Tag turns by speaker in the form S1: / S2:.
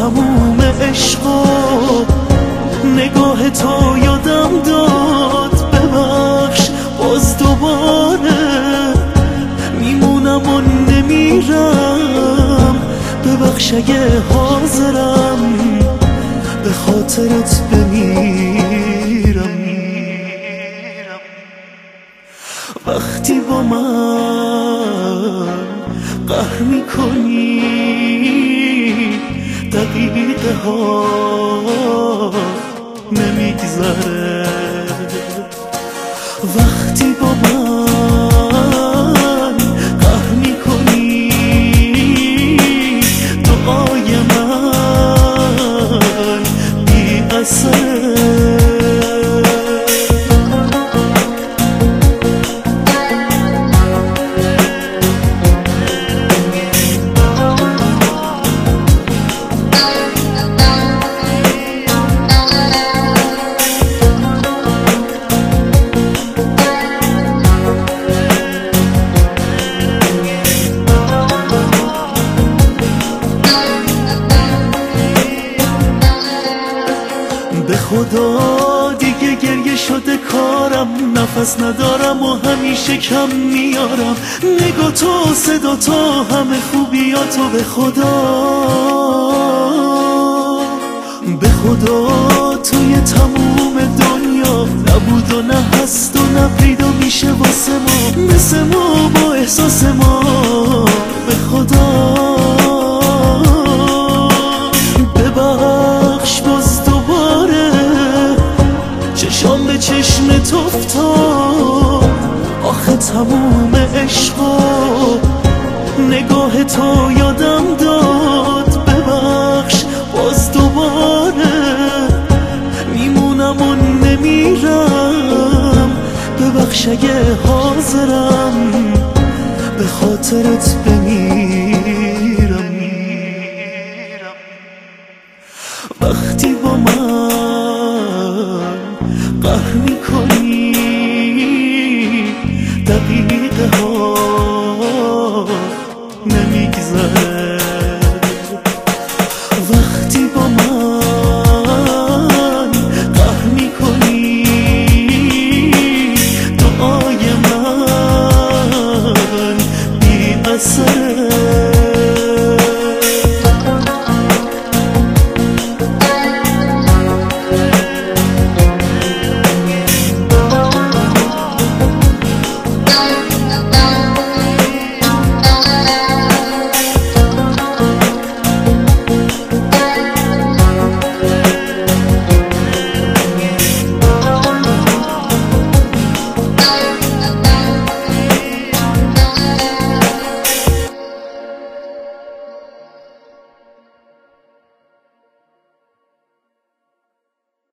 S1: تموم عشق و نگاه تو یادم داد. ببخش باز دوباره میمونم و نمیرم. ببخش اگه حاضرم به خاطرت بمیرم. وقتی با من قهر میکنی دقیقه ها نمیگذره. وقتی با من قهر میکنی دعای من بی اثره. به خدا دیگه گریه شده کارم، نفس ندارم و همیشه کم میارم. نگاه تو، صدا تو، همه خوبیاتو به خدا. به خدا توی تموم دنیا نبود و نه هست و نه پیدا میشه واسه ما، مثل ما با احساس ما. به خدا ببخش باز دوباره چشام به چشم تو افتاد. آخه تموم عشق و نگاه تو یادم داد. ببخش باز دوباره میمونم و نمیرم. ببخش اگه حاضرم به خاطرت بمیرم. وقتی با من قهر میکنی دقیقه ها نمیگذره. وقتی با من قهر میکنی دعای من بی اثره.